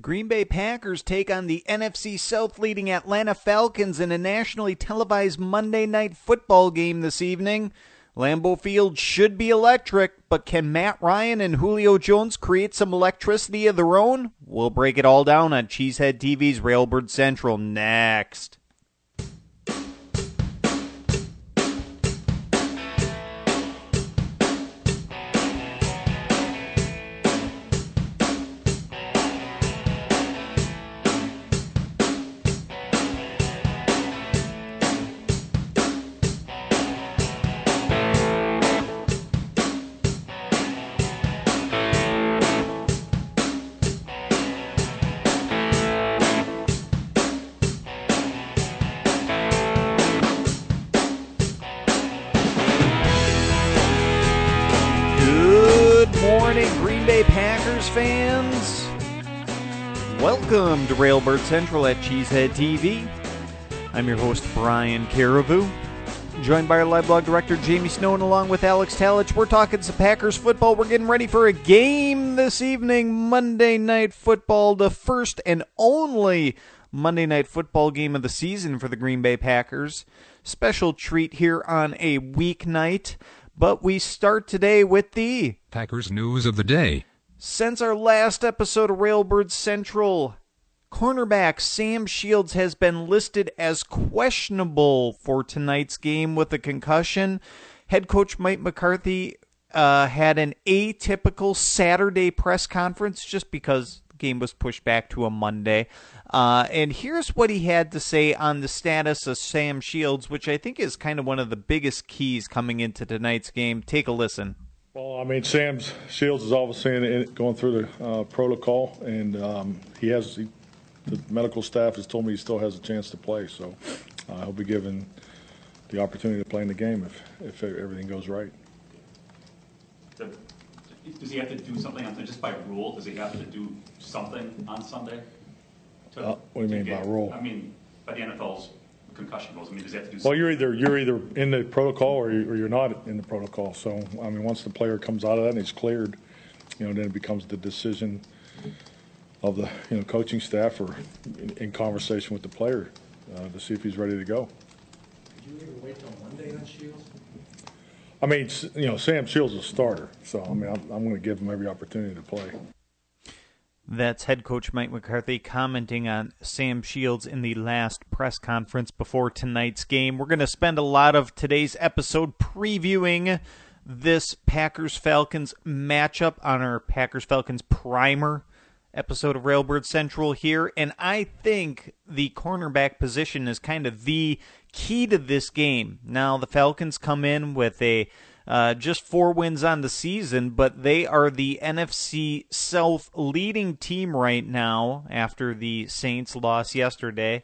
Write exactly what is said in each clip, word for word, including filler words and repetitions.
Green Bay Packers take on the N F C South leading Atlanta Falcons in a nationally televised Monday Night Football game this evening. Lambeau Field should be electric, but can Matt Ryan and Julio Jones create some electricity of their own? We'll break it all down on Cheesehead T V's Railbird Central next. Fans, welcome to Railbird Central at Cheesehead T V. I'm your host, Brian Caribou, joined by our live blog director, Jamie Snow, and along with Alex Talich. We're talking some Packers football. We're getting ready for a game this evening, Monday Night Football, the first and only Monday Night Football game of the season for the Green Bay Packers. Special treat here on a weeknight, but we start today with the Packers news of the day. Since our last episode of Railbird Central, cornerback Sam Shields has been listed as questionable for tonight's game with a concussion. Head coach Mike McCarthy uh, had an atypical Saturday press conference just because the game was pushed back to a Monday. Uh, and here's what he had to say on the status of Sam Shields, which I think is kind of one of the biggest keys coming into tonight's game. Take a listen. Well, I mean, Sam Shields is obviously in, in, going through the uh, protocol, and um, he has he, the medical staff has told me he still has a chance to play. So uh, he'll be given the opportunity to play in the game if if everything goes right. Does he have to do something on, just by rule? Does he have to do something on Sunday? To, uh, what do you mean get, by rule? I mean, by the N F L's concussion rules. I mean, does he have to do Well, something? you're either you're either in the protocol or, you, or you're not in the protocol. So, I mean, once the player comes out of that and he's cleared, you know, then it becomes the decision of the you know coaching staff or in, in conversation with the player uh, to see if he's ready to go. Did you even wait till Monday on Shields? I mean, you know, Sam Shields is a starter, so I mean, I'm, I'm going to give him every opportunity to play. That's head coach Mike McCarthy commenting on Sam Shields in the last press conference before tonight's game. We're going to spend a lot of today's episode previewing this Packers-Falcons matchup on our Packers-Falcons primer episode of Railbird Central here, and I think the cornerback position is kind of the key to this game. Now, the Falcons come in with a Uh, just four wins on the season, but they are the N F C South leading team right now after the Saints loss yesterday.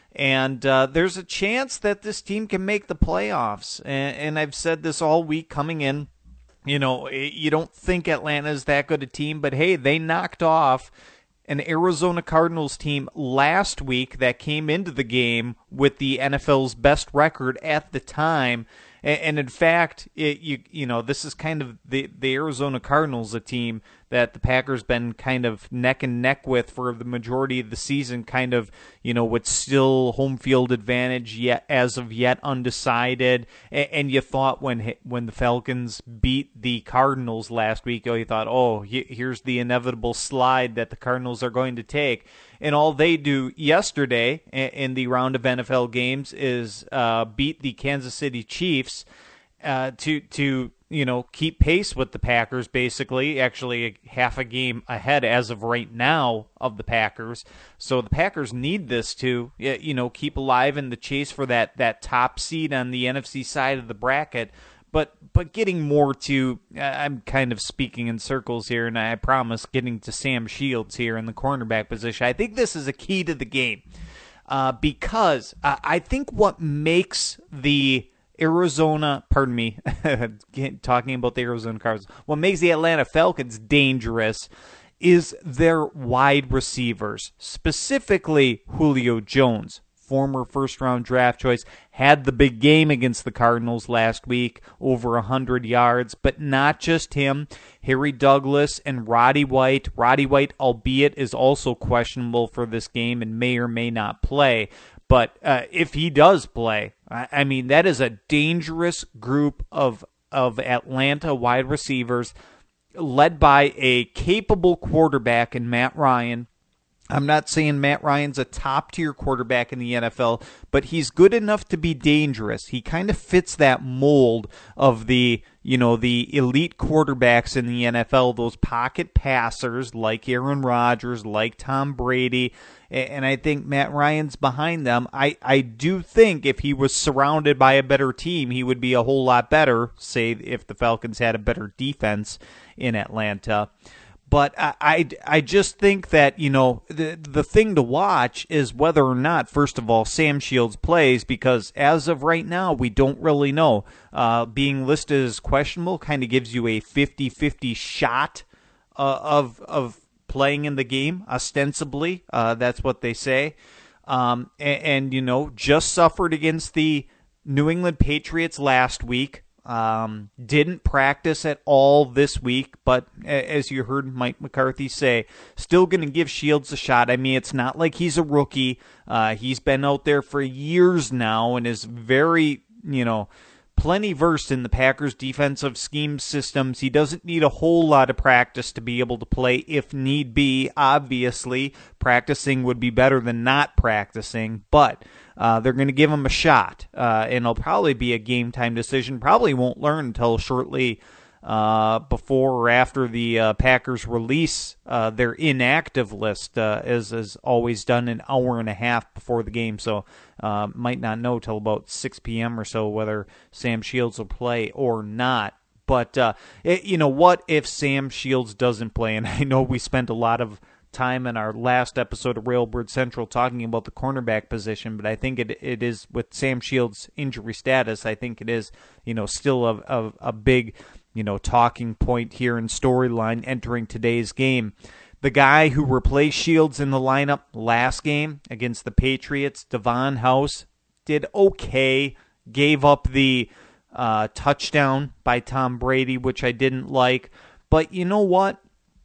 And uh, there's a chance that this team can make the playoffs. And, and I've said this all week coming in. You know, you don't think Atlanta's that good a team, but hey, they knocked off an Arizona Cardinals team last week that came into the game with the N F L's best record at the time. And in fact, it, you you know, this is kind of the, the Arizona Cardinals, a team that the Packers been kind of neck and neck with for the majority of the season, kind of, you know, with still home field advantage yet as of yet undecided. And, and you thought when when the Falcons beat the Cardinals last week, oh, you thought, oh, here's the inevitable slide that the Cardinals are going to take. And all they do yesterday in the round of N F L games is uh, beat the Kansas City Chiefs uh, to to you know keep pace with the Packers. Basically, actually half a game ahead as of right now of the Packers. So the Packers need this to you know keep alive in the chase for that that top seed on the N F C side of the bracket. But but getting more to, I'm kind of speaking in circles here, and I promise getting to Sam Shields here in the cornerback position. I think this is a key to the game uh, because uh, I think what makes the Arizona, pardon me, talking about the Arizona Cardinals, what makes the Atlanta Falcons dangerous is their wide receivers, specifically Julio Jones. former first-round draft choice, had the big game against the Cardinals last week, over one hundred yards, but not just him. Harry Douglas and Roddy White. Roddy White, albeit, is also questionable for this game and may or may not play. But uh, if he does play, I, I mean, that is a dangerous group of of Atlanta wide receivers led by a capable quarterback in Matt Ryan. I'm not saying Matt Ryan's a top-tier quarterback in the N F L, but he's good enough to be dangerous. He kind of fits that mold of the, you know, the elite quarterbacks in the N F L, those pocket passers like Aaron Rodgers, like Tom Brady, and I think Matt Ryan's behind them. I, I do think if he was surrounded by a better team, he would be a whole lot better, say if the Falcons had a better defense in Atlanta. But I, I, I just think that, you know, the the thing to watch is whether or not, first of all, Sam Shields plays, because as of right now, we don't really know. Uh, being listed as questionable kind of gives you a fifty-fifty shot uh, of of playing in the game, ostensibly. Uh, that's what they say. Um, and, and, you know, just suffered against the New England Patriots last week. Um, didn't practice at all this week, but as you heard Mike McCarthy say, still going to give Shields a shot. I mean, it's not like he's a rookie. Uh, he's been out there for years now and is very, you know, plenty versed in the Packers' defensive scheme systems. He doesn't need a whole lot of practice to be able to play if need be. Obviously, practicing would be better than not practicing, but Uh, they're going to give him a shot, uh, and it'll probably be a game-time decision. Probably won't learn until shortly uh, before or after the uh, Packers release uh, their inactive list, uh, as is always done an hour and a half before the game. So uh, might not know till about six p.m. or so whether Sam Shields will play or not. But uh, it, you know, what if Sam Shields doesn't play? And I know we spent a lot of time in our last episode of Railbird Central talking about the cornerback position, but I think it it is, with Sam Shields' injury status, I think it is, you know, still a, a, a big, you know, talking point here in storyline entering today's game. The guy who replaced Shields in the lineup last game against the Patriots, Devon House, did okay, gave up the uh, touchdown by Tom Brady, which I didn't like, but you know what?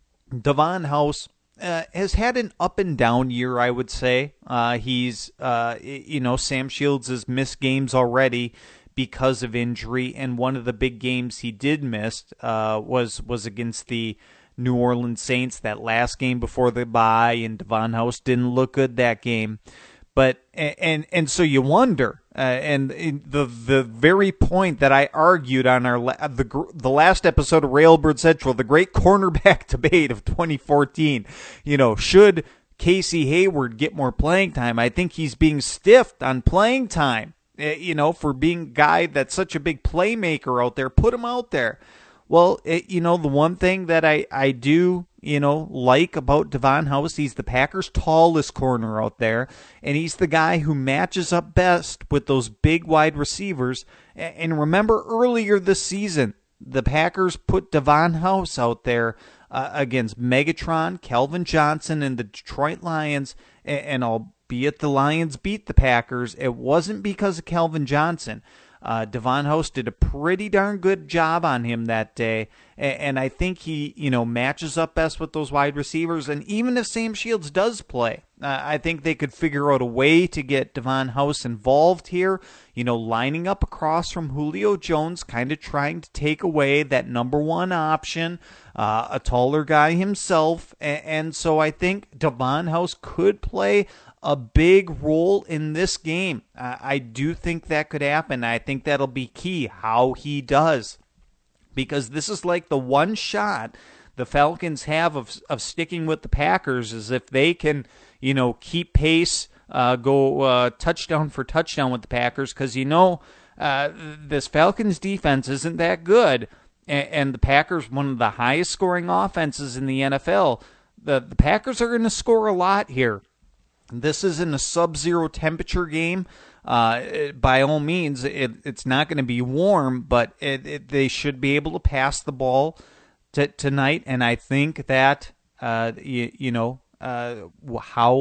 Devon House Uh, has had an up and down year, I would say. Uh, he's, uh, you know, Sam Shields has missed games already because of injury, and one of the big games he did miss uh, was was against the New Orleans Saints, that last game before the bye, and Devon House didn't look good that game. But and and so you wonder, uh, and the the very point that I argued on our the the last episode of Railbird Central, the great cornerback debate of twenty fourteen, you know, should Casey Hayward get more playing time? I think he's being stiffed on playing time, you know, for being a guy that's such a big playmaker out there. Put him out there. Well, it, you know, the one thing that I, I do, you know, like about Devon House, he's the Packers' tallest corner out there, and he's the guy who matches up best with those big wide receivers. And remember earlier this season, the Packers put Devon House out there uh, against Megatron, Calvin Johnson, and the Detroit Lions, and, and albeit the Lions beat the Packers, it wasn't because of Calvin Johnson. Uh, Devon House did a pretty darn good job on him that day, and, and I think he, you know, matches up best with those wide receivers. And even if Sam Shields does play, uh, I think they could figure out a way to get Devon House involved here, you know, lining up across from Julio Jones, kind of trying to take away that number one option, uh, a taller guy himself, and, and so I think Devon House could play a big role in this game. Uh, I do think that could happen. I think that'll be key, how he does, because this is like the one shot the Falcons have of of sticking with the Packers, is if they can, you know, keep pace, uh, go uh, touchdown for touchdown with the Packers, because, you know, uh, this Falcons defense isn't that good, and, and the Packers, one of the highest scoring offenses in the N F L. The, the Packers are going to score a lot here. This isn't a sub-zero temperature game. Uh, it, by all means, it, it's not going to be warm, but it, it, they should be able to pass the ball t- tonight. And I think that, uh, you, you know, uh, how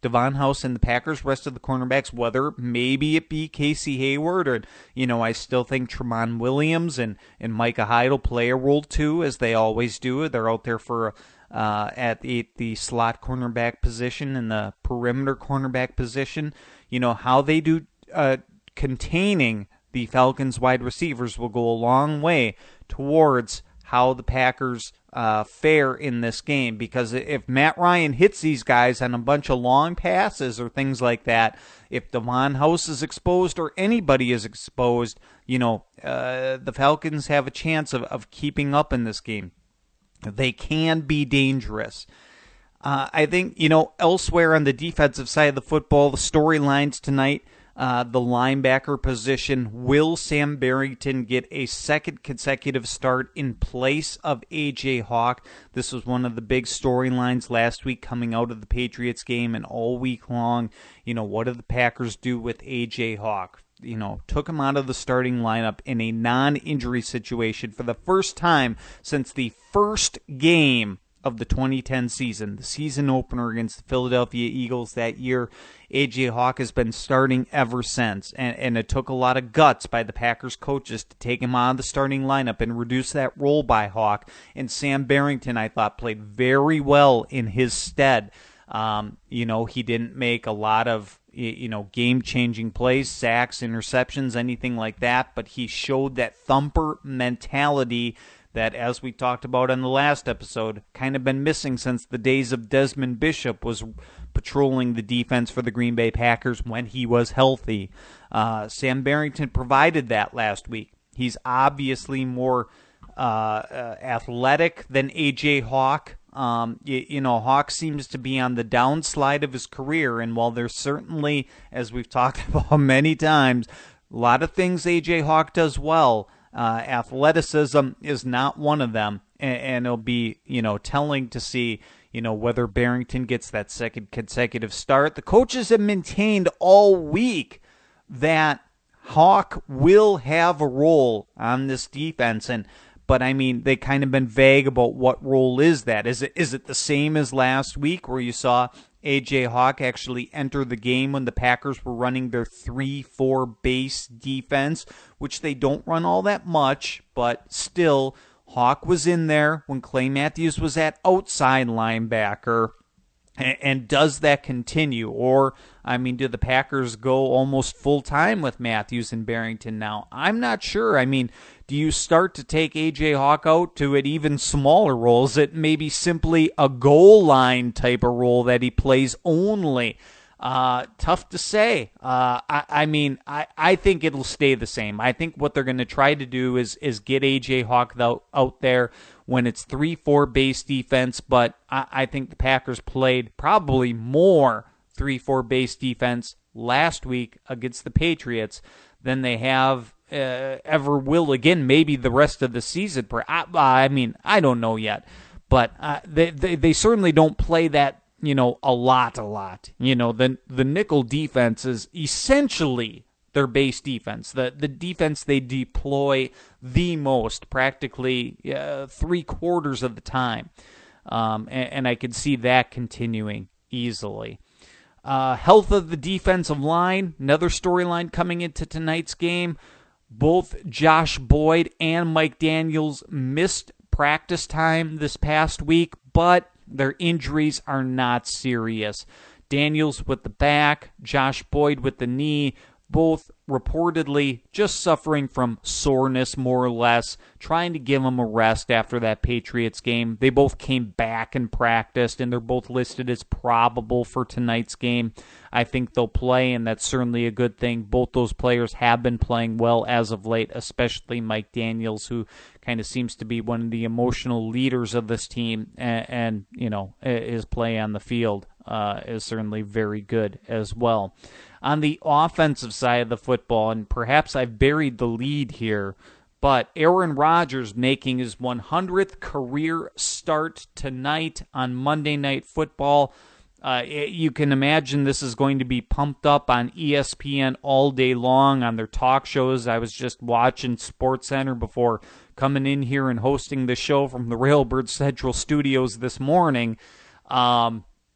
Devon House and the Packers, rest of the cornerbacks, whether maybe it be Casey Hayward or, you know, I still think Tramon Williams and, and Micah Hyde will play a role too, as they always do. They're out there for uh, at the, the slot cornerback position and the perimeter cornerback position. You know, how they do uh, containing the Falcons wide receivers will go a long way towards how the Packers uh, fare in this game, because if Matt Ryan hits these guys on a bunch of long passes or things like that, if Devon House is exposed or anybody is exposed, you know, uh, the Falcons have a chance of, of keeping up in this game. They can be dangerous. Uh, I think, you know, elsewhere on the defensive side of the football, the storylines tonight, Uh, the linebacker position, will Sam Barrington get a second consecutive start in place of A J Hawk? This was one of the big storylines last week coming out of the Patriots game and all week long. You know, what did the Packers do with A J Hawk? You know, took him out of the starting lineup in a non-injury situation for the first time since the first game of the twenty ten season, the season opener against the Philadelphia Eagles that year. A J Hawk has been starting ever since, and, and it took a lot of guts by the Packers coaches to take him out of the starting lineup and reduce that role by Hawk. And Sam Barrington, I thought, played very well in his stead. Um, you know, he didn't make a lot of, you know, game-changing plays, sacks, interceptions, anything like that, but he showed that thumper mentality that, as we talked about in the last episode, kind of been missing since the days of Desmond Bishop was patrolling the defense for the Green Bay Packers when he was healthy. Uh, Sam Barrington provided that last week. He's obviously more uh, uh, athletic than A J Hawk. Um, you, you know, Hawk seems to be on the downslide of his career, and while there's certainly, as we've talked about many times, a lot of things A J Hawk does well, Uh, athleticism is not one of them, and, and it'll be, you know, telling to see, you know, whether Barrington gets that second consecutive start. The coaches have maintained all week that Hawk will have a role on this defense, and but I mean, they kind of been vague about what role is that. Is it is it the same as last week where you saw A J Hawk actually enter the game when the Packers were running their three four base defense, which they don't run all that much, but still, Hawk was in there when Clay Matthews was at outside linebacker. And does that continue? Or, I mean, do the Packers go almost full-time with Matthews and Barrington now? I'm not sure. I mean, do you start to take A J Hawk out to an even smaller role? Is it maybe simply a goal line type of role that he plays only? Uh, tough to say. Uh, I, I mean, I, I think it'll stay the same. I think what they're going to try to do is is get A J Hawk out, out there when it's three four base defense, but I, I think the Packers played probably more three four base defense last week against the Patriots than they have uh, ever will again, maybe the rest of the season. I, I mean, I don't know yet, but uh, they, they, they certainly don't play that, you know, a lot, a lot. You know, the the nickel defense is essentially their base defense, the the defense they deploy the most, practically uh, three quarters of the time, um, and, and I could see that continuing easily. Uh, health of the defensive line, another storyline coming into tonight's game. Both Josh Boyd and Mike Daniels missed practice time this past week, but their injuries are not serious. Daniels with the back, Josh Boyd with the knee, both reportedly just suffering from soreness, more or less, trying to give them a rest after that Patriots game. They both came back and practiced, and they're both listed as probable for tonight's game. I think they'll play, and that's certainly a good thing. Both those players have been playing well as of late, especially Mike Daniels, who kind of seems to be one of the emotional leaders of this team, and, and you know, his play on the field uh, is certainly very good as well. On the offensive side of the football, and perhaps I've buried the lead here, but Aaron Rodgers making his one hundredth career start tonight on Monday Night Football. Uh, it, you can imagine this is going to be pumped up on E S P N all day long on their talk shows. I was just watching SportsCenter before coming in here and hosting the show from the Railbird Central Studios this morning. Um,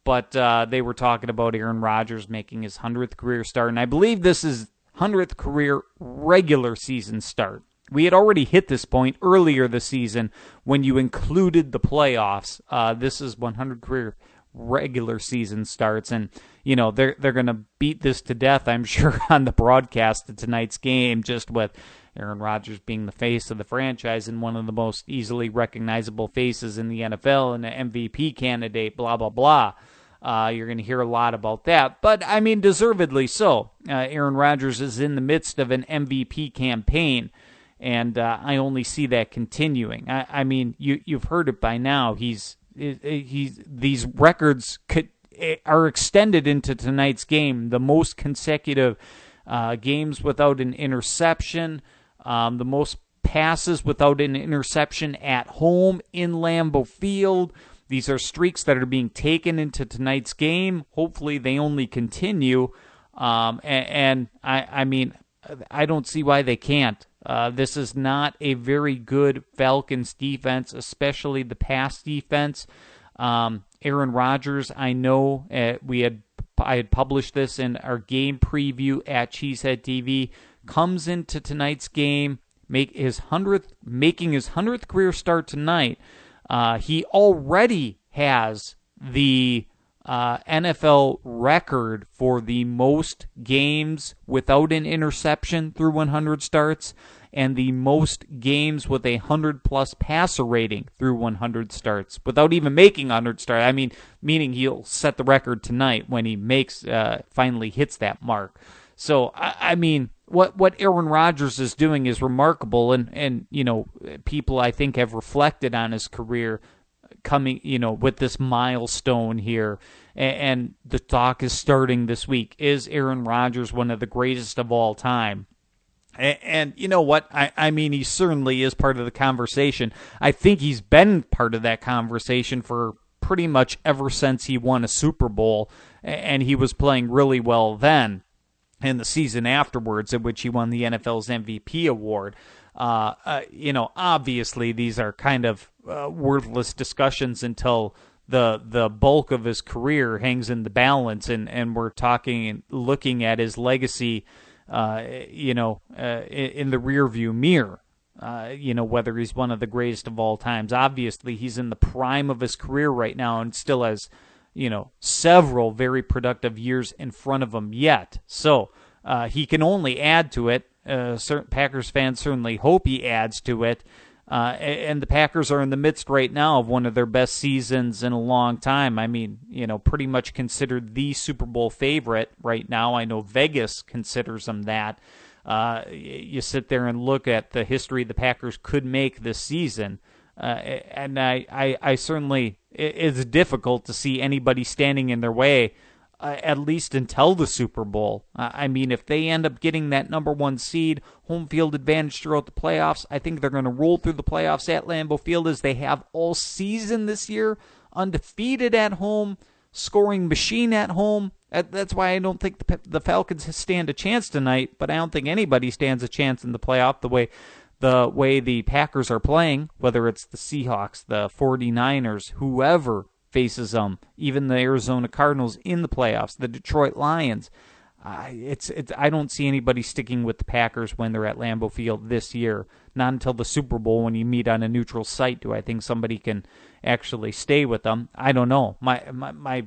but uh, they were talking about Aaron Rodgers making his hundredth career start, and I believe this is hundredth career regular season start. We had already hit this point earlier this season when you included the playoffs. Uh, this is one hundred career regular season starts, and you know they're they're going to beat this to death, I'm sure, on the broadcast of tonight's game, just with Aaron Rodgers being the face of the franchise and one of the most easily recognizable faces in the N F L and an M V P candidate, blah, blah, blah. Uh, you're going to hear a lot about that, but I mean, deservedly so. Uh, Aaron Rodgers is in the midst of an M V P campaign, and uh, I only see that continuing. I, I mean, you, you've heard it by now. He's he's these records could, are extended into tonight's game. The most consecutive uh, games without an interception, um, the most passes without an interception at home in Lambeau Field. These are streaks that are being taken into tonight's game. Hopefully, they only continue. Um, and, and I, I mean, I don't see why they can't. Uh, this is not a very good Falcons defense, especially the pass defense. Um, Aaron Rodgers, I know uh, we had I had published this in our game preview at Cheesehead T V. Comes into tonight's game, make his hundredth, making his hundredth career start tonight. Uh, he already has the uh, N F L record for the most games without an interception through one hundred starts, and the most games with a one hundred plus passer rating through one hundred starts without even making one hundred starts. I mean, meaning he'll set the record tonight when he makes uh, finally hits that mark. So, I, I mean, what what Aaron Rodgers is doing is remarkable, and, and, you know, people I think have reflected on his career coming, you know, with this milestone here, and, and the talk is starting this week. Is Aaron Rodgers one of the greatest of all time? And, and you know what? I, I mean, he certainly is part of the conversation. I think he's been part of that conversation for pretty much ever since he won a Super Bowl, and he was playing really well then. And the season afterwards, in which he won the N F L's M V P award. Uh, uh, you know, obviously these are kind of uh, worthless discussions until the the bulk of his career hangs in the balance, and, and we're talking and looking at his legacy, uh, you know, uh, in the rearview mirror. Uh, you know, whether he's one of the greatest of all times. Obviously, he's in the prime of his career right now and still has, you know, several very productive years in front of him yet. So uh, he can only add to it. Uh, certain Packers fans certainly hope he adds to it. Uh, and the Packers are in the midst right now of one of their best seasons in a long time. I mean, you know, pretty much considered the Super Bowl favorite right now. I know Vegas considers them that. Uh, you sit there and look at the history the Packers could make this season. Uh, and I, I, I certainly, it's difficult to see anybody standing in their way, uh, at least until the Super Bowl. Uh, I mean, if they end up getting that number one seed, home field advantage throughout the playoffs, I think they're going to roll through the playoffs at Lambeau Field as they have all season this year, undefeated at home, scoring machine at home. That's why I don't think the, the Falcons stand a chance tonight, but I don't think anybody stands a chance in the playoff the way the way the Packers are playing, whether it's the Seahawks, the 49ers, whoever faces them, even the Arizona Cardinals in the playoffs, the Detroit Lions. Uh, it's it's I don't see anybody sticking with the Packers when they're at Lambeau Field this year. Not until the Super Bowl when you meet on a neutral site do I think somebody can actually stay with them. I don't know. My my my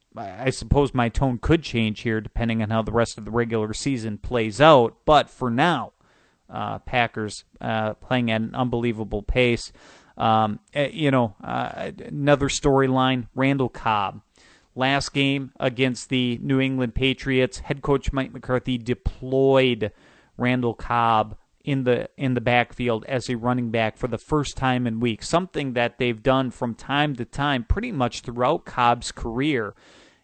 I suppose my tone could change here depending on how the rest of the regular season plays out. But for now, uh, Packers uh, playing at an unbelievable pace. Um, you know, uh, another storyline, Randall Cobb. Last game against the New England Patriots, head coach Mike McCarthy deployed Randall Cobb in the in the backfield as a running back for the first time in weeks, something that they've done from time to time pretty much throughout Cobb's career.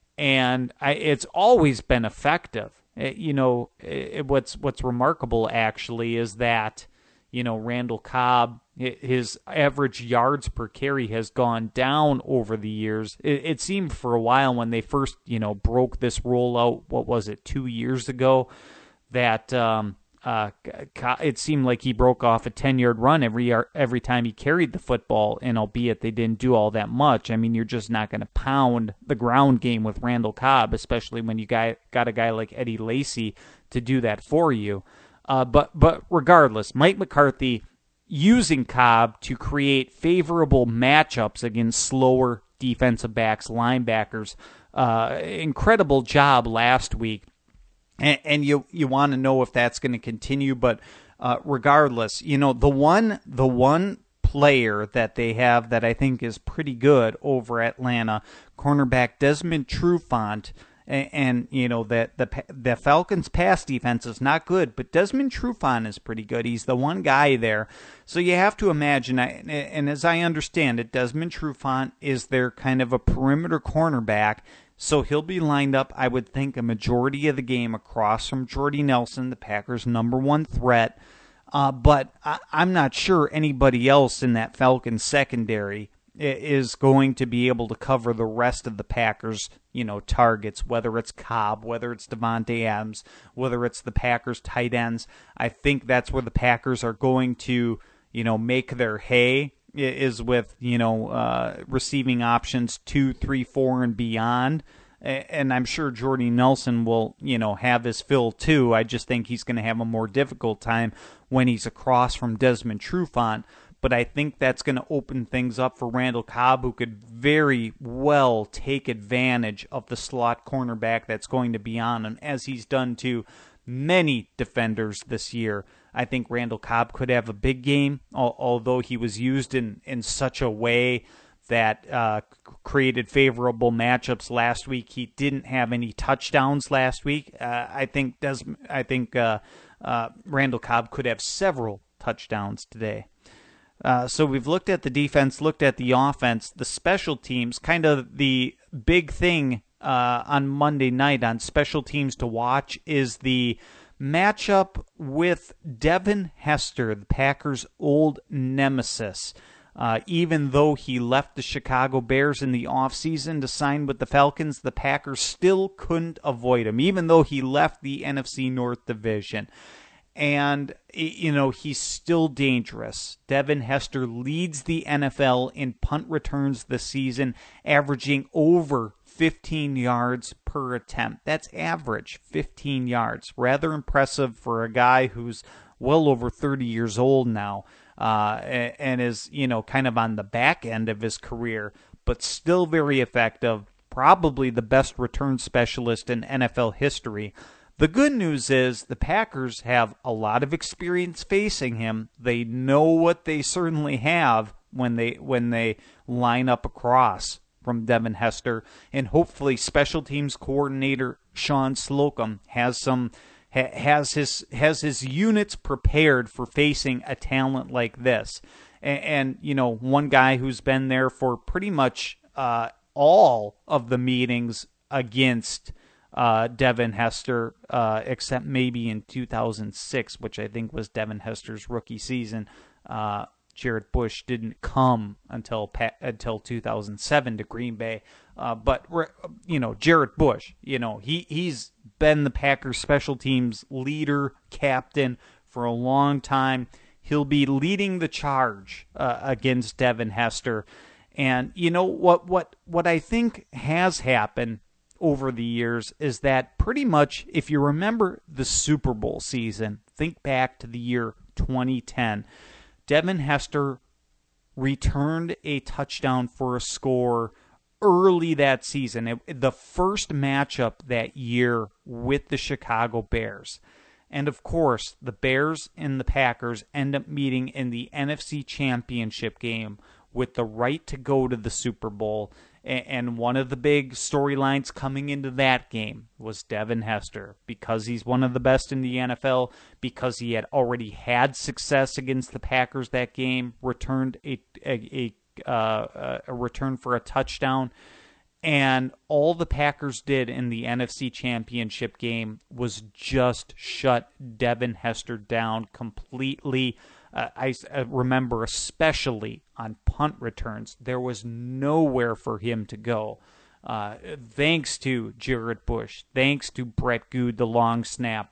And I, it's always been effective. It, you know, it, what's what's remarkable actually is that, you know, Randall Cobb, his average yards per carry has gone down over the years. It, it seemed for a while when they first, you know, broke this rollout, what was it, two years ago, that um, Uh, it seemed like he broke off a ten-yard run every every time he carried the football, and albeit they didn't do all that much, I mean, you're just not going to pound the ground game with Randall Cobb, especially when you got, got a guy like Eddie Lacy to do that for you. Uh, but but regardless, Mike McCarthy using Cobb to create favorable matchups against slower defensive backs, linebackers. Uh, incredible job last week. And, and you you want to know if that's going to continue, but uh, regardless, you know, the one the one player that they have that I think is pretty good over Atlanta, cornerback Desmond Trufant, and, and you know that the the Falcons' pass defense is not good, but Desmond Trufant is pretty good. He's the one guy there, so you have to imagine. And as I understand it, Desmond Trufant is their kind of a perimeter cornerback. So he'll be lined up, I would think, a majority of the game across from Jordy Nelson, the Packers' number one threat. Uh, but I, I'm not sure anybody else in that Falcons secondary is going to be able to cover the rest of the Packers, you know, targets, whether it's Cobb, whether it's Davante Adams, whether it's the Packers tight ends. I think that's where the Packers are going to, you know, make their hay, is with, you know, uh, receiving options two, three, four, and beyond. And I'm sure Jordy Nelson will, you know, have his fill too. I just think he's going to have a more difficult time when he's across from Desmond Trufant. But I think that's going to open things up for Randall Cobb, who could very well take advantage of the slot cornerback that's going to be on him, as he's done to many defenders this year. I think Randall Cobb could have a big game, although he was used in, in such a way that uh, created favorable matchups last week. He didn't have any touchdowns last week. Uh, I think Des- I think uh, uh, Randall Cobb could have several touchdowns today. Uh, so we've looked at the defense, looked at the offense, the special teams, kind of the big thing uh, on Monday night on special teams to watch is the matchup with Devin Hester, the Packers' old nemesis. Uh, even though he left the Chicago Bears in the offseason to sign with the Falcons, the Packers still couldn't avoid him, even though he left the N F C North Division. And, you know, he's still dangerous. Devin Hester leads the N F L in punt returns this season, averaging over fifteen yards per attempt. That's average, fifteen yards. Rather impressive for a guy who's well over thirty years old now, uh, and is, you know, kind of on the back end of his career, but still very effective. Probably the best return specialist in N F L history. The good news is the Packers have a lot of experience facing him. They know what they certainly have when they when they line up across from Devin Hester, and hopefully special teams coordinator Sean Slocum has some ha, has his has his units prepared for facing a talent like this. And, and you know, one guy who's been there for pretty much uh, all of the meetings against uh, Devin Hester, uh, except maybe in two thousand six, which I think was Devin Hester's rookie season. Uh, Jared Bush didn't come until until two thousand seven to Green Bay, uh, but you know Jared Bush, you know he he's been the Packers special teams leader, captain for a long time. He'll be leading the charge uh, against Devin Hester, and you know what what what I think has happened over the years is that pretty much, if you remember the Super Bowl season, think back to the year twenty ten. Devin Hester returned a touchdown for a score early that season. It, the first matchup that year with the Chicago Bears. And of course, the Bears and the Packers end up meeting in the N F C Championship game with the right to go to the Super Bowl. And one of the big storylines coming into that game was Devin Hester, because he's one of the best in the N F L, because he had already had success against the Packers that game, returned a a, a, uh, a return for a touchdown, and all the Packers did in the N F C Championship game was just shut Devin Hester down completely. Uh, I, I remember especially on punt returns, there was nowhere for him to go. Uh, thanks to Jared Bush, thanks to Brett Good, the long snapper,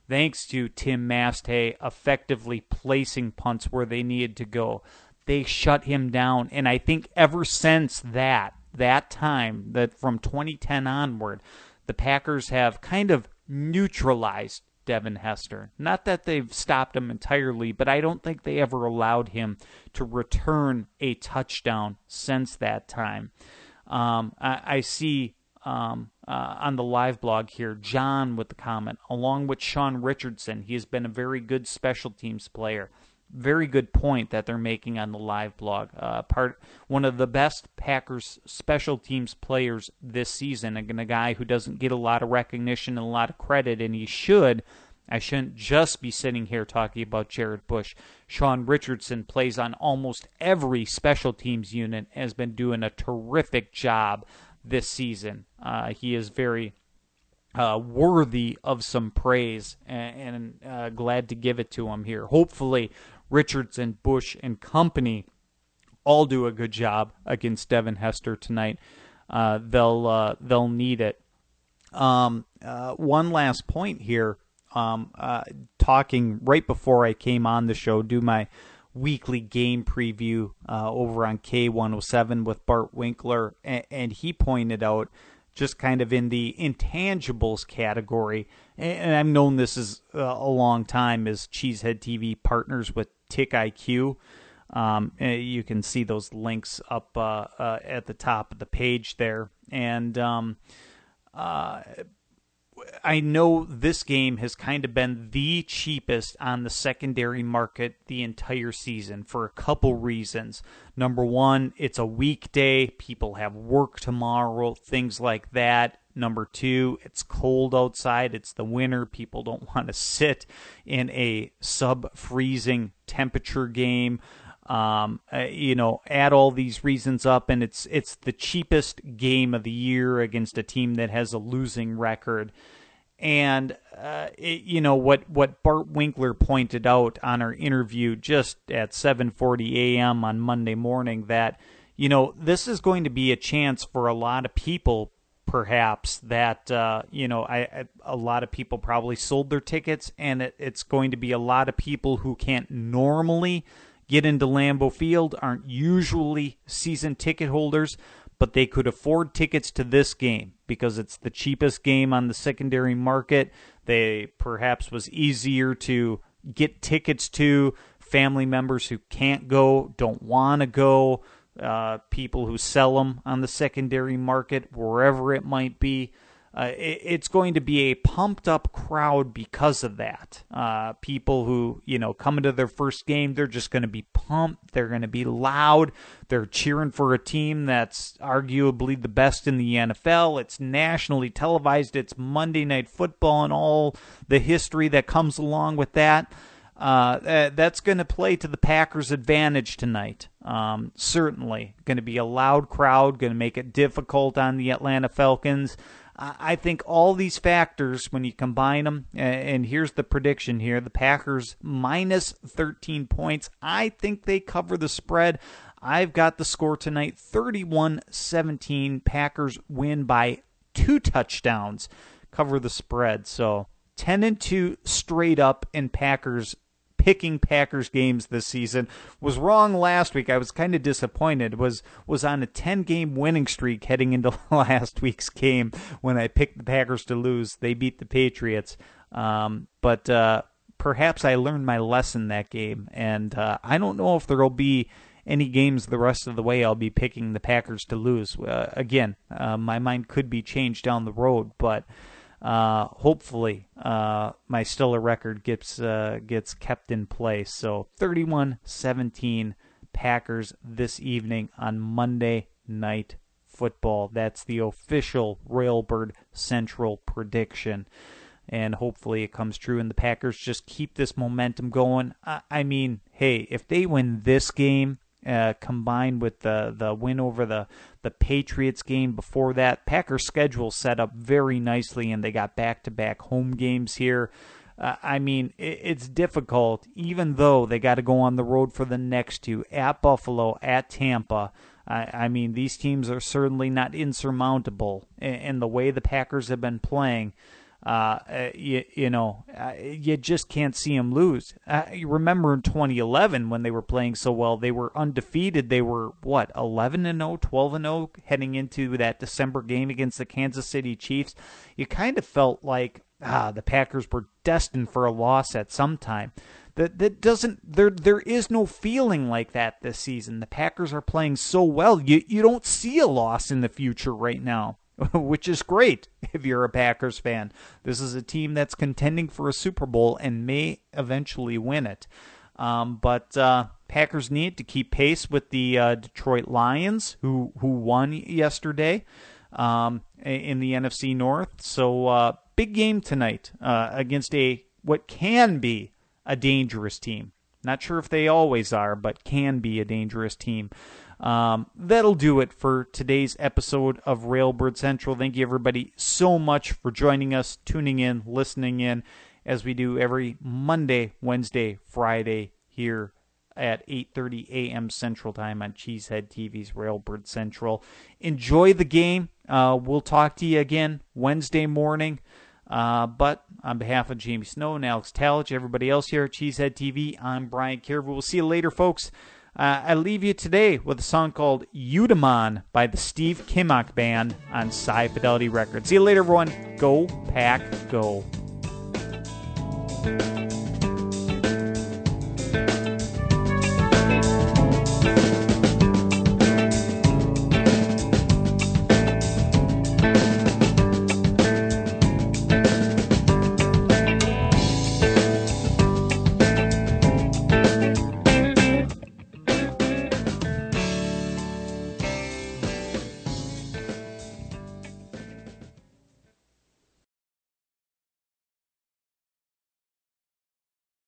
thanks to Tim Masthay effectively placing punts where they needed to go. They shut him down, and I think ever since that, that time, that from twenty ten onward, the Packers have kind of neutralized Devin Hester. Not that they've stopped him entirely, but I don't think they ever allowed him to return a touchdown since that time. Um, I, I see um, uh, on the live blog here, John with the comment, along with Sean Richardson. He has been a very good special teams player. Very good point that they're making on the live blog. Uh, part one of the best Packers special teams players this season, and a guy who doesn't get a lot of recognition and a lot of credit, and he should. I shouldn't just be sitting here talking about Jared Bush. Sean Richardson plays on almost every special teams unit, has been doing a terrific job this season. Uh, he is very Uh, worthy of some praise, and, and uh, glad to give it to him here. Hopefully, Richardson, Bush, and company all do a good job against Devin Hester tonight. Uh, they'll uh, they'll need it. Um, uh, one last point here. Um, uh, talking right before I came on the show, do my weekly game preview uh, over on K one oh seven with Bart Winkler, and, and he pointed out, just kind of in the intangibles category, and I've known this is uh, a long time as Cheesehead T V partners with Tick I Q. Um, you can see those links up uh, uh, at the top of the page there. And um, uh, I know this game has kind of been the cheapest on the secondary market the entire season for a couple reasons. Number one, it's a weekday. People have work tomorrow, things like that. Number two, it's cold outside. It's the winter. People don't want to sit in a sub-freezing temperature game. Um, uh, you know, add all these reasons up, and it's it's the cheapest game of the year against a team that has a losing record. And, uh, it, you know, what, what Bart Winkler pointed out on our interview just at seven forty a.m. on Monday morning, that, you know, this is going to be a chance for a lot of people, perhaps, that, uh, you know, I, I a lot of people probably sold their tickets, and it, it's going to be a lot of people who can't normally get into Lambeau Field, aren't usually season ticket holders, but they could afford tickets to this game because it's the cheapest game on the secondary market. They perhaps was easier to get tickets to. Family members who can't go, don't want to go, uh, people who sell them on the secondary market, wherever it might be. Uh, it, it's going to be a pumped up crowd because of that. Uh, people who, you know, coming to their first game, they're just going to be pumped. They're going to be loud. They're cheering for a team that's arguably the best in the N F L. It's nationally televised. It's Monday Night Football and all the history that comes along with that. Uh, that's going to play to the Packers' advantage tonight. Um, certainly going to be a loud crowd, going to make it difficult on the Atlanta Falcons. I think all these factors, when you combine them, and here's the prediction here, the Packers minus thirteen points. I think they cover the spread. I've got the score tonight, thirty-one seventeen. Packers win by two touchdowns, cover the spread. So ten and two straight up in Packers picking Packers games this season. Was wrong last week. I was kind of disappointed. Was was on a ten-game winning streak heading into last week's game when I picked the Packers to lose. They beat the Patriots. Um, but uh, perhaps I learned my lesson that game, and uh, I don't know if there will be any games the rest of the way I'll be picking the Packers to lose. Uh, again, uh, my mind could be changed down the road, but Uh, hopefully, uh, my stellar record gets uh, gets kept in place. So thirty-one seventeen Packers this evening on Monday Night Football. That's the official Railbird Central prediction. And hopefully it comes true and the Packers just keep this momentum going. I, I mean, hey, if they win this game, Uh, combined with the, the win over the, the Patriots game before that, Packers' schedule set up very nicely, and they got back-to-back home games here. Uh, I mean, it, it's difficult, even though they got to go on the road for the next two, at Buffalo, at Tampa. I, I mean, these teams are certainly not insurmountable, and, and the way the Packers have been playing, Uh, uh, you, you know, uh, you just can't see them lose. Uh, you remember in twenty eleven when they were playing so well, they were undefeated. They were, what, eleven and oh, twelve and oh heading into that December game against the Kansas City Chiefs. You kind of felt like ah, the Packers were destined for a loss at some time. That that doesn't there there is no feeling like that this season. The Packers are playing so well. You you don't see a loss in the future right now, which is great if you're a Packers fan. This is a team that's contending for a Super Bowl and may eventually win it. Um, but uh, Packers need to keep pace with the uh, Detroit Lions, who who won yesterday um, in the N F C North. So uh, big game tonight uh, against a what can be a dangerous team. Not sure if they always are, but can be a dangerous team. Um, that'll do it for today's episode of Railbird Central. Thank you, everybody, so much for joining us, tuning in, listening in, as we do every Monday, Wednesday, Friday here at eight thirty a.m. Central Time on Cheesehead T V's Railbird Central. Enjoy the game. Uh, we'll talk to you again Wednesday morning. Uh, but on behalf of Jamie Snow and Alex Talich, everybody else here at Cheesehead T V, I'm Brian Carver. We'll see you later, folks. Uh, I leave you today with a song called Eudaimon by the Steve Kimmock Band on Sci Fidelity Records. See you later, everyone. Go Pack Go.